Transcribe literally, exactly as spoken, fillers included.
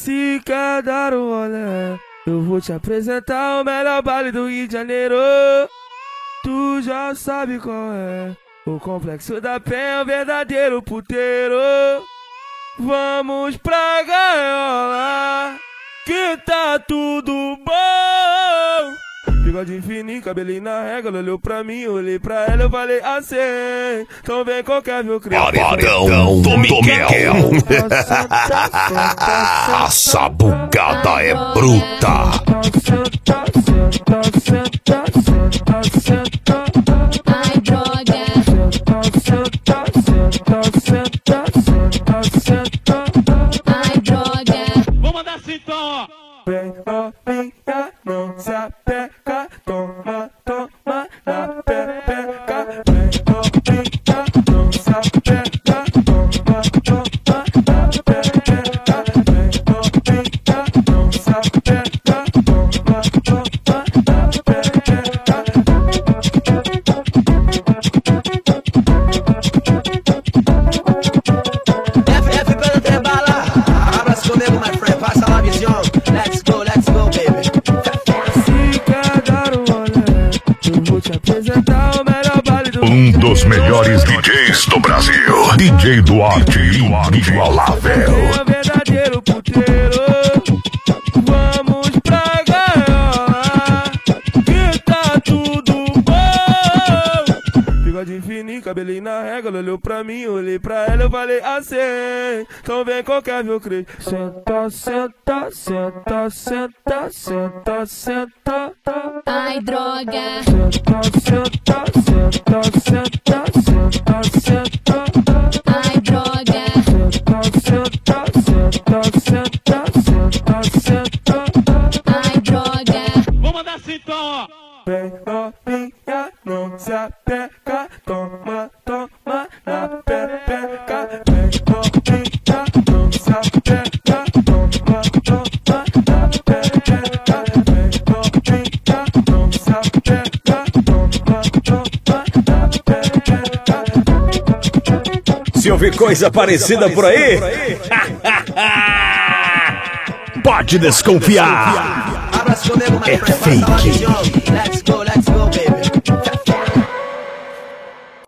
Se quer dar um rolê, eu vou te apresentar o melhor baile do Rio de Janeiro. Tu já sabe qual é. O Complexo da Penha é o verdadeiro puteiro. Vamos pra gaiola, que tá tudo bom. Bigode fininho, cabelinho na régua. Ela olhou pra mim, eu olhei pra ela, eu falei assim: então vem qualquer meu criado. Paredão do Miguel. A sabucada é bruta. Ai, droga. Ai, droga. Vou mandar assim então, ó. Vem novinha, não se apeca, toma, toma na pepeca. Vem novinha, não se apeca, toma, toma na pepeca. Vem novinha, não se apeca, toma, toma na pepeca. F F pelo Trebala, abraço comigo, my friend, passa lá, visão. Let's go, let's go, baby. Se quer dar um rolê, eu vou te apresentar o melhor baile do Um dos melhores D Js do Brasil, D J Duarte Inigualável. É o verdadeiro puteiro. Vamos pra gaiola, que tá tudo bom. Bigode fininho, cabelinho na régua. Ela olhou pra mim, eu olhei pra ela, eu falei assim: então vem qualquer meu crente. Senta, senta, senta, senta, senta, senta. Ai, droga. Senta, senta, senta, senta, senta, senta. Ai, droga. Senta, senta, senta, senta, senta, senta. Ai, droga. Vou mandar assim então, ó. Vem novinha, não se apeca, toma, toma na pepeca. Vem novinha, não se apeca, toma, toma na pepeca. Vem novinha, não se apeca, toma, toma na pepeca. Se ouvir coisa parecida por aí, pode desconfiar. Abraço comigo, my É friend, passa lá, fake. visão. Let's go,